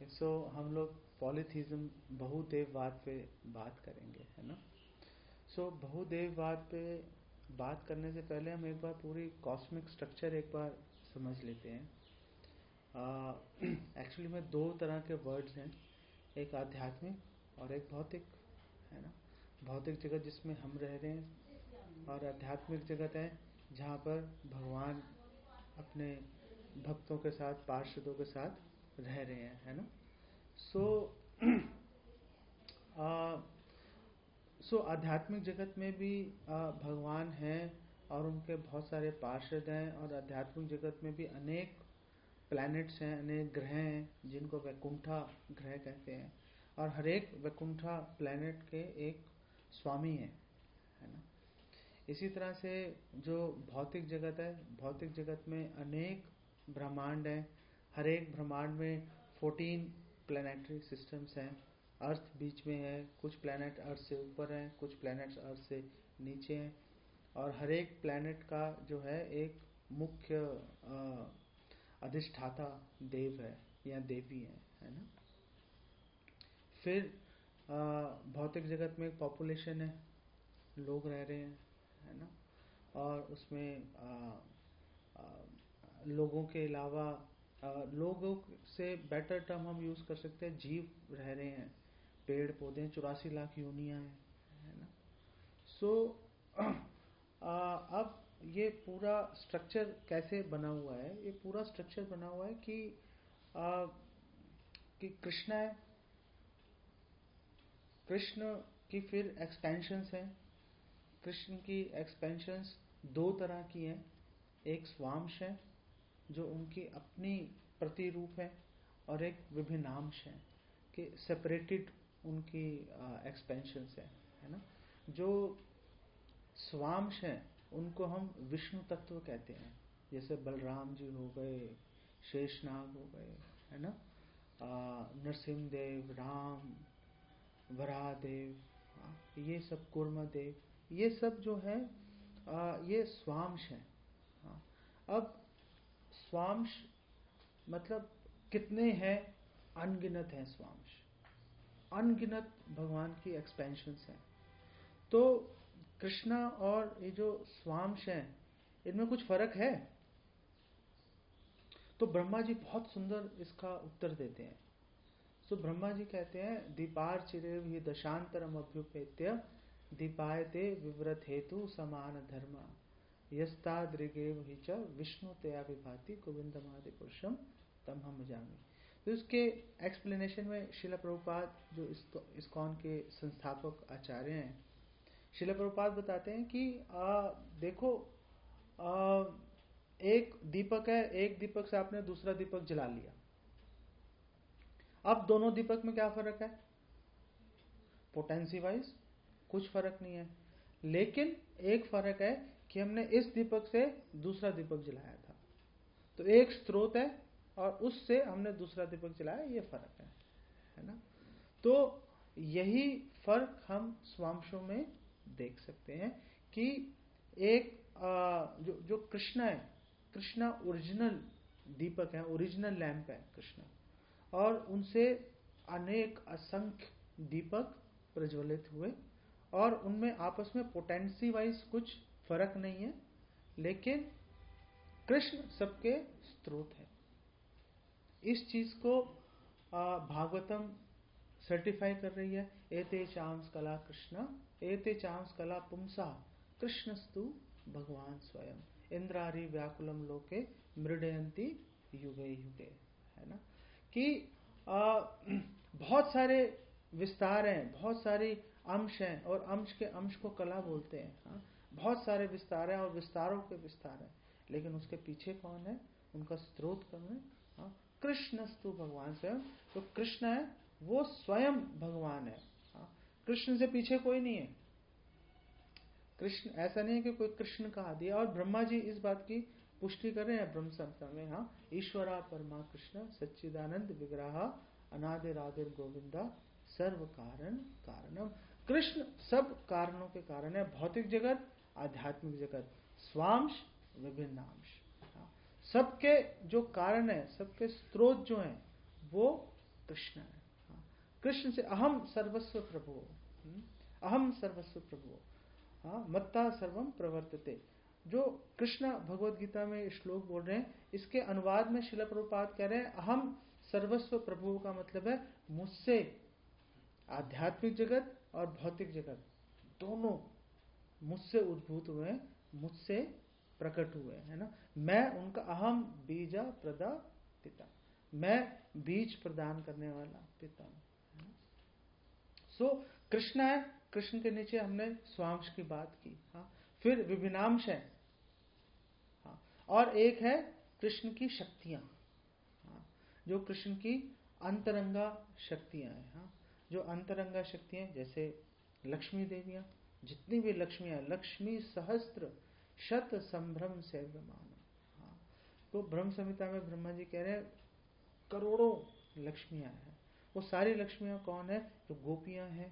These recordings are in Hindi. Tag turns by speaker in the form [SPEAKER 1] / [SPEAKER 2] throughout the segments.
[SPEAKER 1] सो हम लोग पॉलीथीज्म बहुदेववाद पे बात करेंगे, है ना। सो बहुदेववाद पे बात करने से पहले हम एक बार पूरी कॉस्मिक स्ट्रक्चर एक बार समझ लेते हैं। एक्चुअली में दो तरह के वर्ड्स हैं, एक आध्यात्मिक और एक भौतिक, है ना। भौतिक जगत जिसमें हम रह रहे हैं और आध्यात्मिक जगत है जहाँ पर भगवान अपने भक्तों के साथ, पार्षदों के साथ रह रहे हैं, है ना। सो आध्यात्मिक जगत में भी भगवान हैं और उनके बहुत सारे पार्षद हैं, और आध्यात्मिक जगत में भी अनेक प्लैनेट्स हैं, अनेक ग्रह हैं जिनको वैकुंठा ग्रह कहते हैं, और हर एक वैकुंठा प्लैनेट के एक स्वामी है ना। इसी तरह से जो भौतिक जगत है, भौतिक जगत में अनेक ब्रह्मांड हैं, हर एक ब्रह्मांड में 14 प्लैनेटरी सिस्टम्स हैं। अर्थ बीच में है, कुछ प्लैनेट अर्थ से ऊपर हैं, कुछ प्लैनेट्स अर्थ से नीचे हैं, और हर एक प्लैनेट का जो है एक मुख्य अधिष्ठाता देव है या देवी है ना। फिर भौतिक जगत में एक पॉपुलेशन है, लोग रह रहे हैं, है ना। और उसमें लोगों के अलावा लोगों से बेटर टर्म हम यूज कर सकते हैं, जीव रह रहे हैं, पेड़ पौधे, 84 लाख योनियां हैं, है ना। अब ये पूरा स्ट्रक्चर कैसे बना हुआ है? ये पूरा स्ट्रक्चर बना हुआ है कि कृष्ण है, कृष्ण की फिर एक्सपेंशंस हैं। कृष्ण की एक्सपेंशंस दो तरह की हैं, एक स्वांश है जो उनकी अपनी प्रतिरूप है, और एक विभिन्नांश है कि सेपरेटेड उनकी एक्सपेंशंस है ना। जो स्वांश हैं उनको हम विष्णु तत्व कहते हैं, जैसे बलराम जी हो गए, शेषनाग हो गए, है ना, नरसिंहदेव, राम, वराहदेव, ये सब, कूर्मदेव, ये सब जो है ये स्वांश है। अब स्वांश मतलब कितने हैं? अनगिनत हैं स्वांश, अनगिनत भगवान की एक्सपेंशंस हैं। तो कृष्णा और ये जो स्वांश हैं इनमें कुछ फर्क है? तो ब्रह्मा जी बहुत सुंदर इसका उत्तर देते हैं। तो ब्रह्मा जी कहते हैं, दीपार चिरेव ही दशांतरम अभ्युपेत्य दीपायते विव्रत हेतु समान धर्मा यस्तादृगेव ही च विष्णु तया विभाति गोविंदमादि पुरुषम तम हम जामी। तो इसके एक्सप्लेनेशन में शिला प्रभुपाद जो इस्कॉन के संस्थापक आचार्य हैं, शिला प्रभुपाद बताते हैं कि देखो, एक दीपक है, एक दीपक से आपने दूसरा दीपक जला लिया। अब दोनों दीपक में क्या फर्क है? पोटेंसी वाइज कुछ फर्क नहीं है, लेकिन एक फर्क है कि हमने इस दीपक से दूसरा दीपक जलाया था, तो एक स्रोत है और उससे हमने दूसरा दीपक जलाया, ये फर्क है ना। तो यही फर्क हम स्वांशों में देख सकते हैं कि एक जो कृष्ण है, कृष्णा ओरिजिनल दीपक है, ओरिजिनल लैंप है कृष्ण, और उनसे अनेक असंख्य दीपक प्रज्वलित हुए, और उनमें आपस में पोटेंसी वाइज कुछ फर्क नहीं है, लेकिन कृष्ण सबके स्रोत है। इस चीज को भागवतम सर्टिफाई कर रही है। एते चांस कला कृष्ण, एते चांस कला पुंसा, कृष्णस्तु भगवान स्वयं, इंद्रारी व्याकुलम लोके मृडयंती युगे युगे, है ना। कि बहुत सारे विस्तार हैं, बहुत सारी अंश हैं, और अंश के अंश को कला बोलते हैं। बहुत सारे विस्तार हैं और विस्तारों के विस्तार हैं, लेकिन उसके पीछे कौन है? उनका स्रोत कौन है? कृष्णस्तु भगवान स्वयं। तो कृष्ण है वो स्वयं भगवान है। कृष्ण से पीछे कोई नहीं है। कृष्ण ऐसा नहीं है कि कोई कृष्ण का आदि है। और ब्रह्मा जी इस बात की पुष्टि कर रहे हैं ब्रह्म संहिता में, ईश्वरा परमा कृष्ण सच्चिदानंद विग्रह अनादिरादिर गोविंदा सर्व कारण कारणम। कृष्ण सब कारणों के कारण है। भौतिक जगत, आध्यात्मिक जगत, स्वांश, विभिन्नांश, सबके जो कारण है, सबके स्रोत जो हैं वो कृष्ण है। हाँ, कृष्ण से अहम सर्वस्व प्रभु, अहम सर्वस्व प्रभु, हाँ, मत्ता सर्वम प्रवर्तते। जो कृष्ण भगवद गीता में श्लोक बोल रहे हैं, इसके अनुवाद में श्रील प्रभुपाद कह रहे हैं अहम सर्वस्व प्रभु का मतलब है मुझसे आध्यात्मिक जगत और भौतिक जगत दोनों मुझसे उद्भूत हुए, मुझसे प्रकट हुए, है ना। मैं उनका अहम बीजा प्रदा पिता, मैं बीज प्रदान करने वाला पिता हूं। सो कृष्ण है, कृष्ण के नीचे हमने स्वांश की बात की। हाँ, फिर विभिन्नांश है। हाँ, और एक है कृष्ण की शक्तियां। हाँ, जो कृष्ण की अंतरंगा शक्तियां हैं। हाँ, जो अंतरंगा शक्तियां जैसे लक्ष्मी देवियां, जितनी भी लक्ष्मियां, लक्ष्मी सहस्त्र शत संभ्रम से ब्रह्मान। हाँ, तो ब्रह्म संहिता में ब्रह्मा जी कह रहे हैं करोड़ों लक्ष्मियां हैं। वो सारी लक्ष्मियां कौन है? जो गोपियां हैं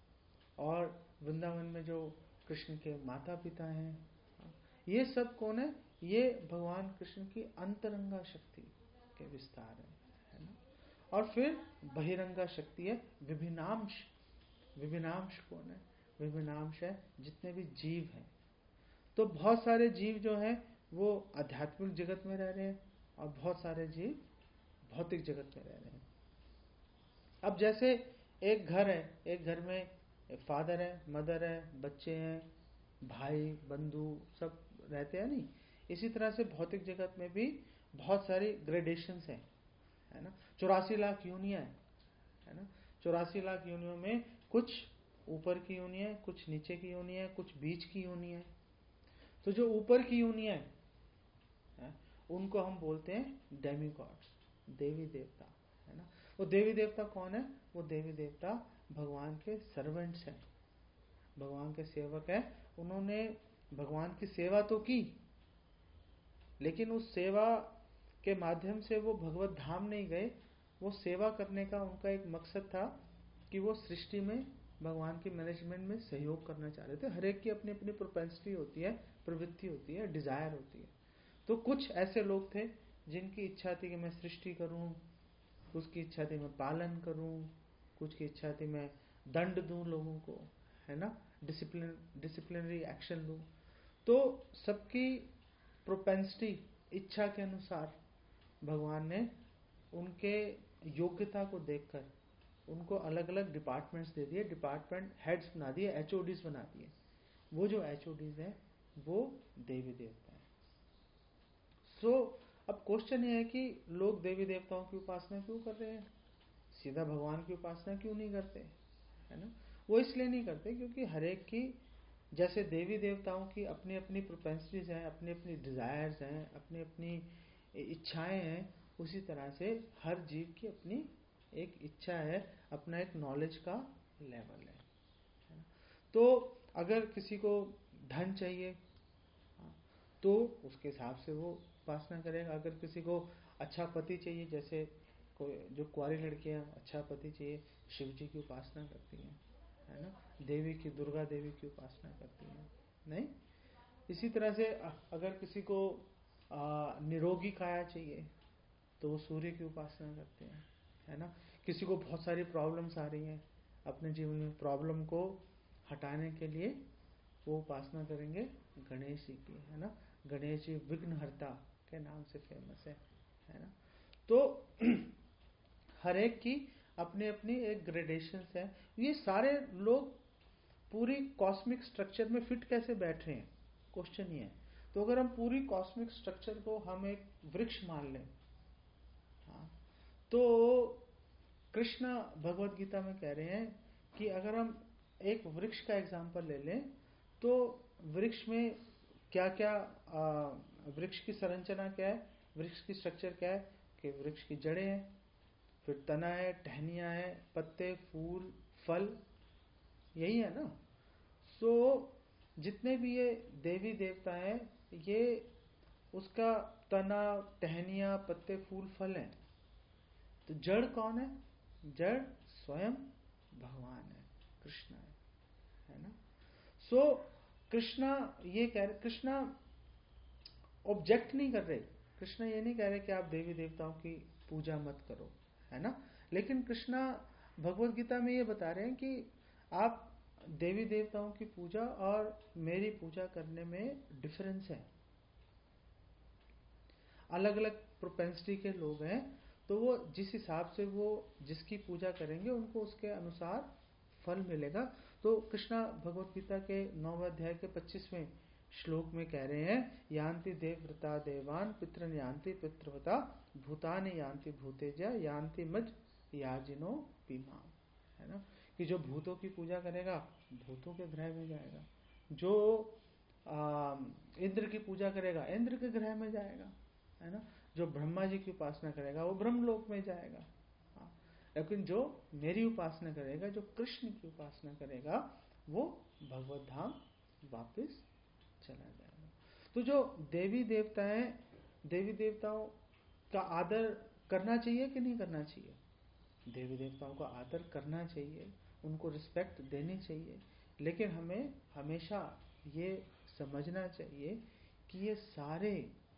[SPEAKER 1] और वृंदावन में जो कृष्ण के माता पिता हैं। ये सब कौन है? ये भगवान कृष्ण की अंतरंगा शक्ति के विस्तार है ना। और फिर बहिरंगा शक्ति है विभिन्नांश। विभिन्नांश कौन है? विभिन्नांश है जितने भी जीव हैं। तो बहुत सारे जीव जो हैं वो आध्यात्मिक जगत में रह रहे हैं और बहुत सारे जीव भौतिक जगत में रह रहे हैं। अब जैसे एक घर है, एक घर में फादर है, मदर है, बच्चे हैं, भाई बंधु सब रहते हैं नहीं। इसी तरह से भौतिक जगत में भी बहुत सारी ग्रेडेशंस हैं, है ना। 84 लाख योनियां है ना। 84 लाख योनियों में कुछ ऊपर की योनि है, कुछ नीचे की योनि है, कुछ बीच की योनि है। तो जो ऊपर की योनियां है उनको हम बोलते हैं डेमीगॉड्स, देवी देवता, है ना। वो देवी देवता कौन है? वो देवी देवता भगवान के सर्वेंट्स हैं, भगवान के सेवक हैं। उन्होंने भगवान की सेवा तो की, लेकिन उस सेवा के माध्यम से वो भगवत धाम नहीं गए। वो सेवा करने का उनका एक मकसद था कि वो सृष्टि में भगवान की मैनेजमेंट में सहयोग करना चाह रहे थे। हर एक की अपनी अपनी प्रोपेंसिटी होती है, प्रवृत्ति होती है, डिजायर होती है। तो कुछ ऐसे लोग थे जिनकी इच्छा थी कि मैं सृष्टि करूं, कुछ की इच्छा थी मैं पालन करूं, कुछ की इच्छा थी मैं दंड दूं लोगों को, है ना, डिसिप्लिनरी एक्शन लूं। तो सबकी प्रोपेंसिटी, इच्छा के अनुसार भगवान ने उनके योग्यता को देखकर उनको अलग अलग डिपार्टमेंट्स दे दिए, डिपार्टमेंट हेड्स बना दिए, एचओडीज बना दिए। वो जो एचओडीज हैं वो देवी देवता है। सो अब क्वेश्चन ये है कि लोग देवी देवताओं की उपासना क्यों कर रहे हैं? सीधा भगवान की उपासना क्यों नहीं करते, है ना। वो इसलिए नहीं करते क्योंकि हर एक की, जैसे देवी देवताओं की अपनी अपनी प्रोपेंसिटीज हैं, अपनी अपनी डिजायर्स हैं, अपनी अपनी इच्छाएं हैं, उसी तरह से हर जीव की अपनी एक इच्छा है, अपना एक नॉलेज का लेवल है ना? तो अगर किसी को धन चाहिए तो उसके हिसाब से वो उपासना करेगा। अगर किसी को अच्छा पति चाहिए, जैसे जो कुंवारी लड़कियां अच्छा पति चाहिए, शिव जी की उपासना करती हैं, है ना, देवी की, दुर्गा देवी की उपासना करती हैं, नहीं। इसी तरह से अगर किसी को निरोगी काया चाहिए तो वो सूर्य की उपासना करते हैं, है ना। किसी को बहुत सारी प्रॉब्लम्स आ रही हैं अपने जीवन में, प्रॉब्लम को हटाने के लिए वो उपासना करेंगे गणेश जी की, है ना। गणेश जी विघ्नहर्ता के नाम से फेमस है ना। तो हर एक की अपनी अपनी एक ग्रेडेशंस है। ये सारे लोग पूरी कॉस्मिक स्ट्रक्चर में फिट कैसे बैठ रहे हैं, क्वेश्चन ये है। तो अगर हम पूरी कॉस्मिक स्ट्रक्चर को हम एक वृक्ष मान लें, हाँ, तो कृष्ण भगवत गीता में कह रहे हैं कि अगर हम एक वृक्ष का एग्जांपल ले लें तो वृक्ष में क्या क्या, वृक्ष की संरचना क्या है, वृक्ष की स्ट्रक्चर क्या है कि वृक्ष की जड़ें हैं, फिर तना है, टहनियां है, पत्ते, फूल, फल, यही है ना। सो जितने भी ये देवी देवता हैं ये उसका तना, टहनियां, पत्ते, फूल, फल हैं। तो जड़ कौन है? जड़ स्वयं भगवान है, कृष्ण है ना। सो कृष्णा ये कह रहे, कृष्णा ऑब्जेक्ट नहीं कर रहे, कृष्ण ये नहीं कह रहे कि आप देवी देवताओं की पूजा मत करो, है ना। लेकिन कृष्णा भगवत गीता में ये बता रहे हैं कि आप देवी देवताओं की पूजा और मेरी पूजा करने में डिफरेंस है। अलग अलग प्रोपेंसिटी के लोग हैं, तो वो जिस हिसाब से वो जिसकी पूजा करेंगे उनको उसके अनुसार फल मिलेगा। तो कृष्णा भगवत गीता के 9वें अध्याय के 25वें श्लोक में कह रहे हैं, यान्ति देवव्रता देवान पितृन यान्ति पितृव्रता भूतानि यान्ति भूतेजा यान्ति मज याजिनो पीमा, है ना, कि जो भूतों की पूजा करेगा भूतों के ग्रह में जाएगा, जो इंद्र की पूजा करेगा इंद्र के ग्रह में जाएगा, है ना, जो ब्रह्मा जी की उपासना करेगा वो ब्रह्मलोक में जाएगा। हाँ, लेकिन जो मेरी उपासना करेगा, जो कृष्ण की उपासना करेगा, वो भगवत धाम वापस चला जाएगा। तो जो देवी देवता हैं, देवी देवताओं का आदर करना चाहिए कि नहीं करना चाहिए? देवी देवताओं का आदर करना चाहिए, उनको रिस्पेक्ट देनी चाहिए, लेकिन हमें हमेशा ये समझना चाहिए कि ये सारे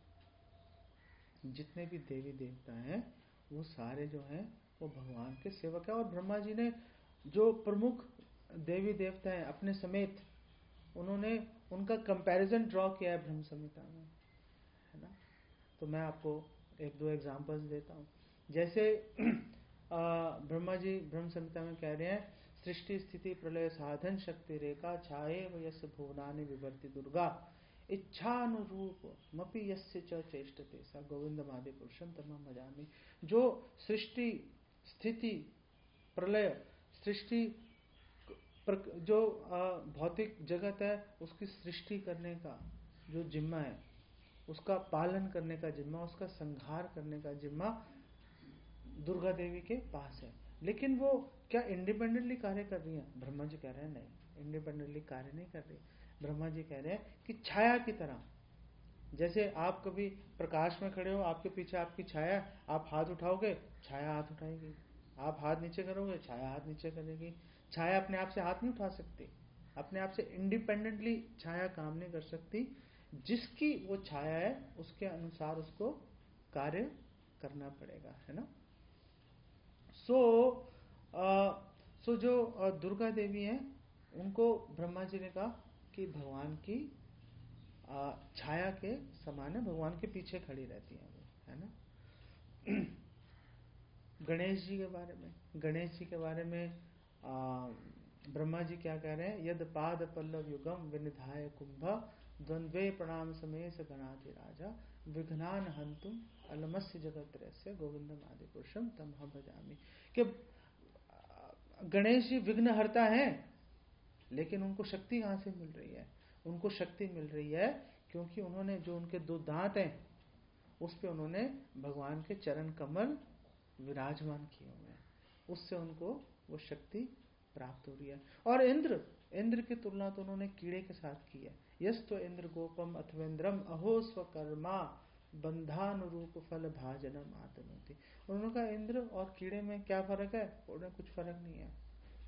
[SPEAKER 1] जितने भी देवी देवता हैं वो सारे जो हैं वो भगवान के सेवक हैं। और ब्रह्मा जी ने जो प्रमुख देवी देवता हैं अपने समेत, उन्होंने उनका कंपैरिजन ड्रॉ किया है ब्रह्म संहिता में, है ना। तो मैं आपको एक दो एग्जांपल्स देता हूँ। जैसे ब्रह्मा जी ब्रह्म संहिता में कह रहे हैं, सृष्टि स्थिति प्रलय साधन शक्ति रेखा छाये वयस भुवनानि विवर्ति दुर्गा इच्छानुरूप मपि यस्य च चेष्टते सा गोविंदमादि पुरुषम तमहं भजामि। जो सृष्टि स्थिति प्रलय, सृष्टि जो भौतिक जगत है उसकी सृष्टि करने का जो जिम्मा है, उसका पालन करने का जिम्मा, उसका संहार करने का जिम्मा दुर्गा देवी के पास है। लेकिन वो क्या इंडिपेंडेंटली कार्य कर रही हैं? ब्रह्मा जी कह रहे हैं नहीं, इंडिपेंडेंटली कार्य नहीं कर रही। ब्रह्मा जी कह रहे हैं कि छाया की तरह, जैसे आप कभी प्रकाश में खड़े हो, आपके पीछे आपकी छाया, आप हाथ उठाओगे छाया हाथ उठाएगी, आप हाथ नीचे करोगे छाया हाथ नीचे करेगी। छाया अपने आप से हाथ नहीं उठा सकती, अपने आप से इंडिपेंडेंटली छाया काम नहीं कर सकती। जिसकी वो छाया है उसके अनुसार उसको कार्य करना पड़ेगा, है ना। सो जो दुर्गा देवी हैं उनको ब्रह्मा जी ने कहा कि भगवान की छाया के समान है, भगवान के पीछे खड़ी रहती हैं वो, है ना। गणेश जी के बारे में, गणेश जी के बारे में ब्रह्मा जी क्या कह रहे हैं, यद पाद पल्लव युगम विनिधाय कुंभ द्वंद्वे प्रणाम समेश गणाति राजा विघ्नान हंतुम अलमस्य जगत्रयस्य गोविंदम आदि पुरुषम तमहं भजामि। कि गणेश जी विघ्न हरता है, लेकिन उनको शक्ति कहां से मिल रही है? उनको शक्ति मिल रही है क्योंकि उन्होंने जो उनके दो दांत हैं उस पे उन्होंने भगवान के चरण कमल विराजमान किए हुए हैं, उससे उनको वो शक्ति प्राप्त हो रही है। और इंद्र की तुलना तो उन्होंने कीड़े के साथ की है। यस्तो इंद्र गोपम अथवेंद्रम अहो स्वकर्मा बंधानुरूप फल भाजनम आतनोति। उन्होंने कहा इंद्र और कीड़े में क्या फर्क है? उन्हें कुछ फर्क नहीं है।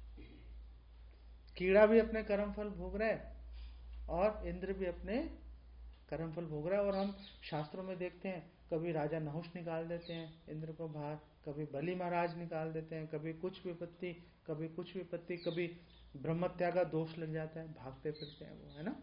[SPEAKER 1] कीड़ा भी अपने कर्म फल भोग रहा है और इंद्र भी अपने कर्म फल भोग रहा है। और हम शास्त्रों में देखते हैं, कभी राजा नहुष निकाल देते हैं इंद्र को बाहर, कभी बलि महाराज निकाल देते हैं, कभी कुछ विपत्ति, कभी कुछ विपत्ति, कभी ब्रह्मत्या का दोष लग जाता है, भागते फिरते हैं वो, है ना।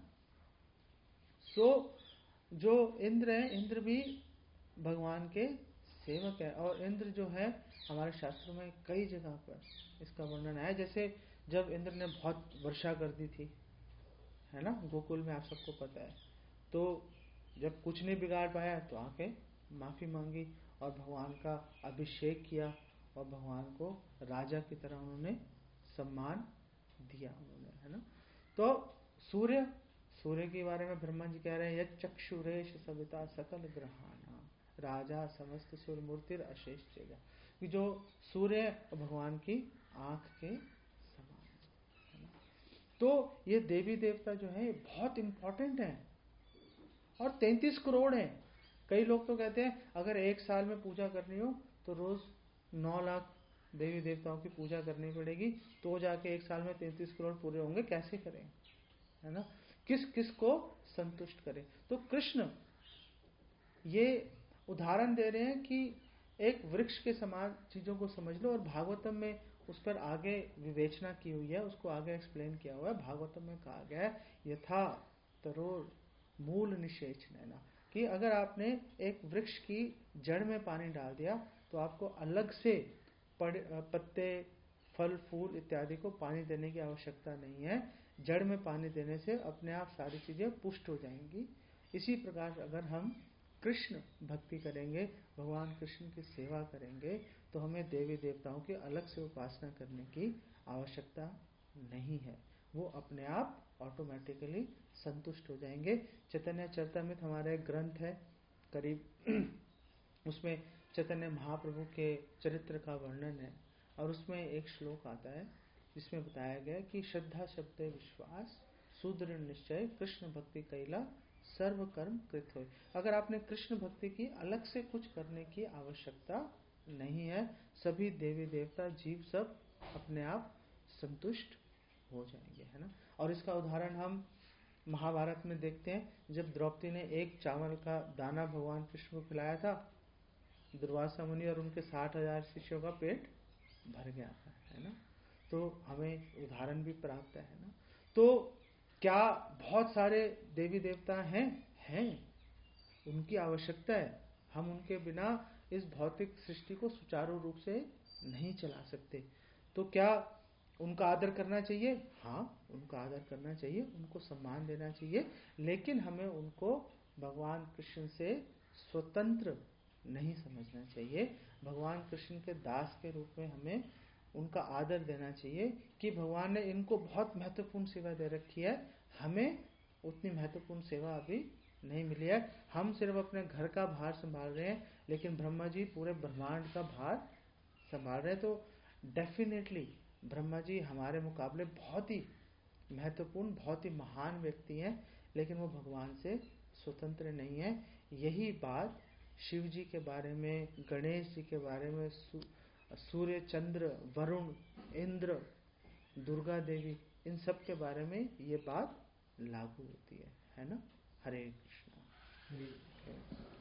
[SPEAKER 1] सो जो इंद्र है, इंद्र भी भगवान के सेवक है। और इंद्र जो है हमारे शास्त्रों में कई जगह पर इसका वर्णन है। जैसे जब इंद्र ने बहुत वर्षा कर दी थी, है ना, गोकुल में, आप सबको पता है, तो जब कुछ नहीं बिगाड़ पाया तो आके माफी मांगी और भगवान का अभिषेक किया और भगवान को राजा की तरह उन्होंने सम्मान दिया उन्होंने, है ना। तो सूर्य के बारे में ब्रह्मा जी कह रहे हैं, यद चक्षुरेश सविता सकल ग्रहाना राजा समस्त सूर्य मूर्तिर अशेष चेजा, कि जो सूर्य भगवान की आंख के समान है ना। तो ये देवी देवता जो है बहुत इंपॉर्टेंट है और 33 करोड़ है। कई लोग तो कहते हैं अगर एक साल में पूजा करनी हो तो रोज 9 लाख देवी देवताओं की पूजा करनी पड़ेगी, तो जाके एक साल में 33 करोड़ पूरे होंगे। कैसे करें, है ना, किस किस को संतुष्ट करें। तो कृष्ण ये उदाहरण दे रहे हैं कि एक वृक्ष के समान चीजों को समझ लो। और भागवतम में उस पर आगे विवेचना की हुई है, उसको आगे एक्सप्लेन किया हुआ है। भागवतम में कहा गया है यथा तरोर मूल निषेच नैना, कि अगर आपने एक वृक्ष की जड़ में पानी डाल दिया तो आपको अलग से पत्ते, फल, फूल इत्यादि को पानी देने की आवश्यकता नहीं है। जड़ में पानी देने से अपने आप सारी चीजें पुष्ट हो जाएंगी। इसी प्रकार अगर हम कृष्ण भक्ति करेंगे, भगवान कृष्ण की सेवा करेंगे, तो हमें देवी देवताओं की अलग से उपासना करने की आवश्यकता नहीं है। वो अपने आप ऑटोमेटिकली संतुष्ट हो जाएंगे। चैतन्य चरितामृत हमारा एक ग्रंथ है, करीब उसमें चैतन्य महाप्रभु के चरित्र का वर्णन है। और उसमें एक श्लोक आता है जिसमें बताया गया कि श्रद्धा शब्द विश्वास सुदृढ़ निश्चय कृष्ण भक्ति कैला सर्व कर्म कृत हो। अगर आपने कृष्ण भक्ति की, अलग से कुछ करने की आवश्यकता नहीं है। सभी देवी देवता जीव सब अपने आप संतुष्ट हो जाएंगे, है ना। और इसका उदाहरण हम महाभारत में देखते हैं, जब द्रौपदी ने एक चावल का दाना भगवान कृष्ण को खिलाया था, दुर्वासा मुनि और उनके 60,000 शिष्यों का पेट भर गया था, है ना। तो हमें उदाहरण भी प्राप्त है ना। तो क्या बहुत सारे देवी देवता हैं, उनकी आवश्यकता है। हम उनके बिना इस भौतिक सृष्टि को सुचारू रूप से नहीं चला सकते। तो क्या उनका आदर करना चाहिए? हाँ, उनका आदर करना चाहिए, उनको सम्मान देना चाहिए। लेकिन हमें उनको भगवान कृष्ण से स्वतंत्र नहीं समझना चाहिए। भगवान कृष्ण के दास के रूप में हमें उनका आदर देना चाहिए कि भगवान ने इनको बहुत महत्वपूर्ण सेवा दे रखी है, हमें उतनी महत्वपूर्ण सेवा अभी नहीं मिली है। हम सिर्फ अपने घर का भार संभाल रहे हैं, लेकिन ब्रह्मा जी पूरे ब्रह्मांड का भार संभाल रहे हैं। तो डेफिनेटली ब्रह्मा जी हमारे मुकाबले बहुत ही महत्वपूर्ण, बहुत ही महान व्यक्ति हैं, लेकिन वो भगवान से स्वतंत्र नहीं है। यही बात शिव जी के बारे में, गणेश जी के बारे में, सूर्य, चंद्र, वरुण, इंद्र, दुर्गा देवी, इन सब के बारे में ये बात लागू होती है ना। हरे कृष्णा।